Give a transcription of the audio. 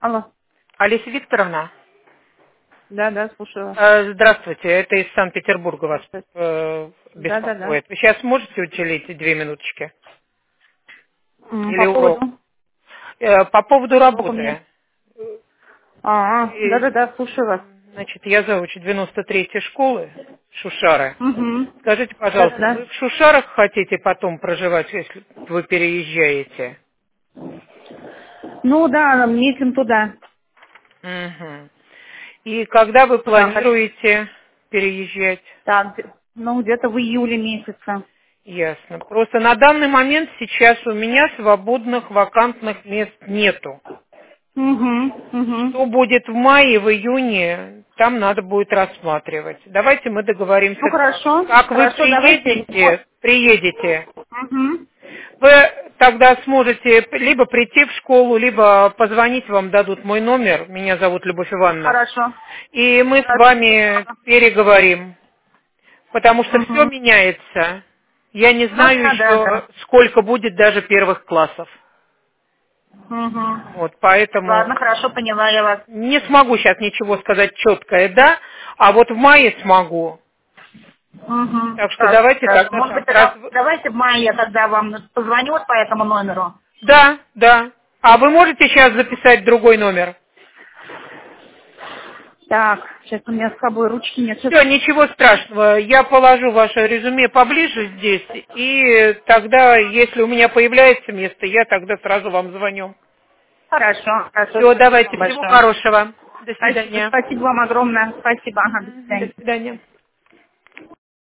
Алло. Олеся Викторовна, Да, слушаю. здравствуйте, это из Санкт-Петербурга вас Да. беспокоит. Вы сейчас можете уделить 2 минуточки? Или По поводу? урок? По поводу Урок у меня. работы. И, Да, слушаю вас. Значит, я завуч 93-й школы Шушары. Угу. Скажите, пожалуйста, Да. вы в Шушарах хотите потом проживать, если вы переезжаете? Ну да, едем туда. Мгм. И когда вы Туда планируете переезжать? Так, где-то в июле месяце. Ясно. Просто на данный момент сейчас у меня свободных вакантных мест нету. Угу. Что будет в мае, в июне, там надо будет рассматривать. Давайте мы договоримся Ну так. хорошо, Как вы давайте. приедете, Угу. вы тогда сможете либо прийти в школу, либо позвонить, вам дадут мой номер, меня зовут Любовь Ивановна, Хорошо. и мы с вами переговорим. Потому что все Угу. меняется. Я не Ну знаю да. еще, сколько будет даже первых классов. Угу. Вот, поэтому Ладно, хорошо, поняла я вас. не смогу сейчас ничего сказать четкое, да, а вот в мае смогу. Угу. Так что Так, давайте хорошо. тогда Может быть, так. Раз... тогда давайте в мае я тогда вам позвоню вот по этому номеру. Да. А вы можете сейчас записать другой номер? Так, сейчас у меня с собой ручки нет. Сейчас. Все, ничего страшного. Я положу ваше резюме поближе здесь, и тогда, если у меня появляется место, я тогда сразу вам звоню. Хорошо, Все, спасибо вам давайте, всего большое. хорошего. До Спасибо, свидания. спасибо вам огромное. Спасибо, до До свидания. свидания.